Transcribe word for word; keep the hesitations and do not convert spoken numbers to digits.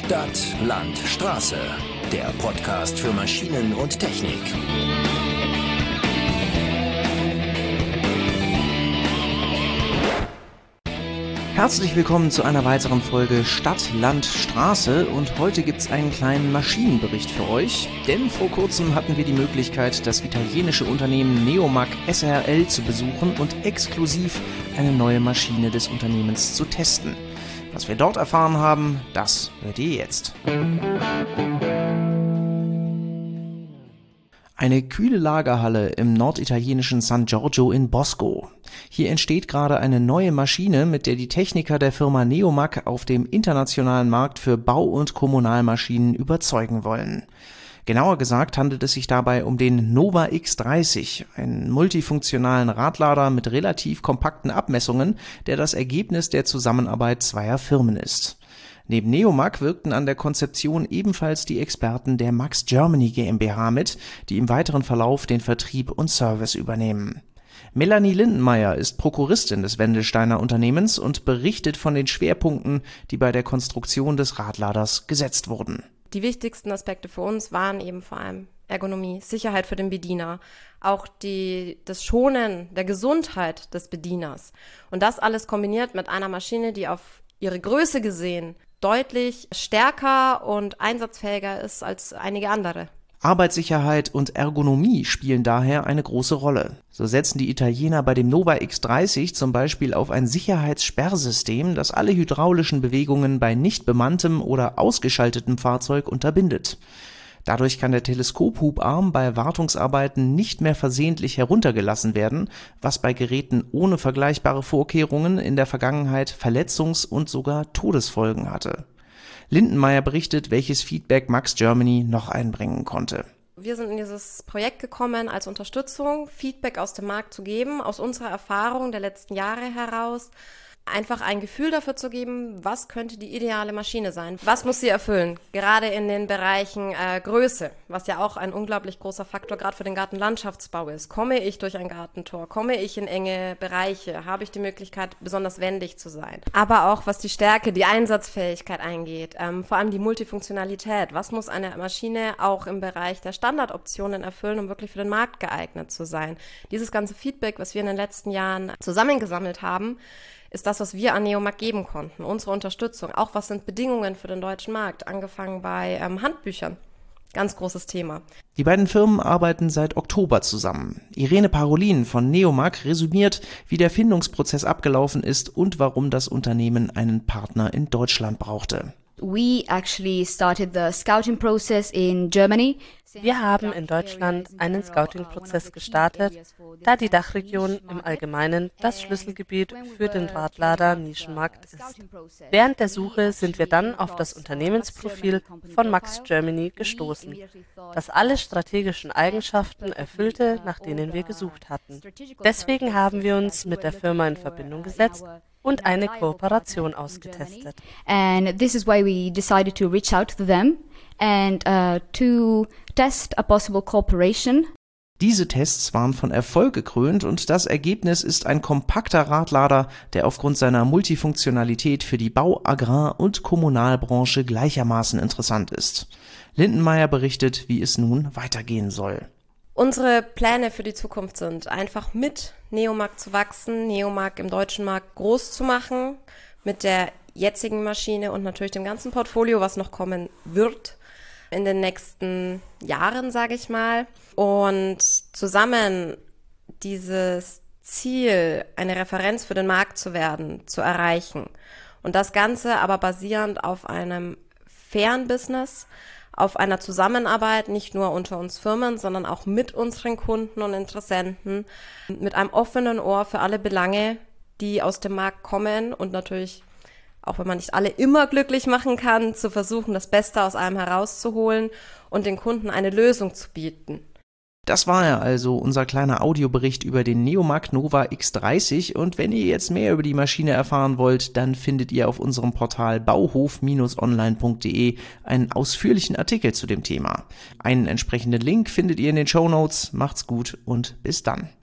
Stadt, Land, Straße. Der Podcast für Maschinen und Technik. Herzlich willkommen zu einer weiteren Folge Stadt, Land, Straße und heute gibt's einen kleinen Maschinenbericht für euch, denn vor kurzem hatten wir die Möglichkeit, das italienische Unternehmen Neomac S R L zu besuchen und exklusiv eine neue Maschine des Unternehmens zu testen. Was wir dort erfahren haben, das hört ihr jetzt. Eine kühle Lagerhalle im norditalienischen San Giorgio in Bosco. Hier entsteht gerade eine neue Maschine, mit der die Techniker der Firma Neomac auf dem internationalen Markt für Bau- und Kommunalmaschinen überzeugen wollen. Genauer gesagt handelt es sich dabei um den Nova X dreißig, einen multifunktionalen Radlader mit relativ kompakten Abmessungen, der das Ergebnis der Zusammenarbeit zweier Firmen ist. Neben Neomac wirkten an der Konzeption ebenfalls die Experten der Max Germany GmbH mit, die im weiteren Verlauf den Vertrieb und Service übernehmen. Melanie Lindenmeier ist Prokuristin des Wendelsteiner Unternehmens und berichtet von den Schwerpunkten, die bei der Konstruktion des Radladers gesetzt wurden. Die wichtigsten Aspekte für uns waren eben vor allem Ergonomie, Sicherheit für den Bediener, auch die, das Schonen der Gesundheit des Bedieners. Und das alles kombiniert mit einer Maschine, die auf ihre Größe gesehen deutlich stärker und einsatzfähiger ist als einige andere. Arbeitssicherheit und Ergonomie spielen daher eine große Rolle. So setzen die Italiener bei dem Nova X dreißig zum Beispiel auf ein Sicherheitssperrsystem, das alle hydraulischen Bewegungen bei nicht bemanntem oder ausgeschaltetem Fahrzeug unterbindet. Dadurch kann der Teleskophubarm bei Wartungsarbeiten nicht mehr versehentlich heruntergelassen werden, was bei Geräten ohne vergleichbare Vorkehrungen in der Vergangenheit Verletzungs- und sogar Todesfolgen hatte. Lindenmeier berichtet, welches Feedback Max Germany noch einbringen konnte. Wir sind in dieses Projekt gekommen, als Unterstützung Feedback aus dem Markt zu geben, aus unserer Erfahrung der letzten Jahre heraus, einfach ein Gefühl dafür zu geben, was könnte die ideale Maschine sein, was muss sie erfüllen, gerade in den Bereichen äh, Größe, was ja auch ein unglaublich großer Faktor gerade für den Gartenlandschaftsbau ist. Komme ich durch ein Gartentor, komme ich in enge Bereiche, habe ich die Möglichkeit, besonders wendig zu sein. Aber auch was die Stärke, die Einsatzfähigkeit eingeht, ähm, vor allem die Multifunktionalität. Was muss eine Maschine auch im Bereich der Standardoptionen erfüllen, um wirklich für den Markt geeignet zu sein? Dieses ganze Feedback, was wir in den letzten Jahren zusammengesammelt haben, ist das, was wir an Neomac geben konnten, unsere Unterstützung. Auch was sind Bedingungen für den deutschen Markt, angefangen bei ähm, Handbüchern. Ganz großes Thema. Die beiden Firmen arbeiten seit Oktober zusammen. Irene Parolin von Neomac resümiert, wie der Findungsprozess abgelaufen ist und warum das Unternehmen einen Partner in Deutschland brauchte. We actually started the scouting process in Germany. Wir haben in Deutschland einen Scouting-Prozess gestartet, da die Dachregion im Allgemeinen das Schlüsselgebiet für den Radlader-Nischenmarkt ist. Während der Suche sind wir dann auf das Unternehmensprofil von Max Germany gestoßen, das alle strategischen Eigenschaften erfüllte, nach denen wir gesucht hatten. Deswegen haben wir uns mit der Firma in Verbindung gesetzt und eine Kooperation ausgetestet. And this is why we decided to reach out to them and uh, to test a possible cooperation. Diese Tests waren von Erfolg gekrönt und das Ergebnis ist ein kompakter Radlader, der aufgrund seiner Multifunktionalität für die Bau-, Agrar- und Kommunalbranche gleichermaßen interessant ist. Lindenmeier berichtet, wie es nun weitergehen soll. Unsere Pläne für die Zukunft sind, einfach mit Neomac zu wachsen, Neomac im deutschen Markt groß zu machen, mit der jetzigen Maschine und natürlich dem ganzen Portfolio, was noch kommen wird in den nächsten Jahren, sage ich mal. Und zusammen dieses Ziel, eine Referenz für den Markt zu werden, zu erreichen. Und das Ganze aber basierend auf einem fairen Business, auf einer Zusammenarbeit, nicht nur unter uns Firmen, sondern auch mit unseren Kunden und Interessenten, mit einem offenen Ohr für alle Belange, die aus dem Markt kommen und natürlich, auch wenn man nicht alle immer glücklich machen kann, zu versuchen, das Beste aus allem herauszuholen und den Kunden eine Lösung zu bieten. Das war ja also unser kleiner Audiobericht über den Neomac Nova X dreißig und wenn ihr jetzt mehr über die Maschine erfahren wollt, dann findet ihr auf unserem Portal bauhof Bindestrich online Punkt de einen ausführlichen Artikel zu dem Thema. Einen entsprechenden Link findet ihr in den Shownotes. Macht's gut und bis dann.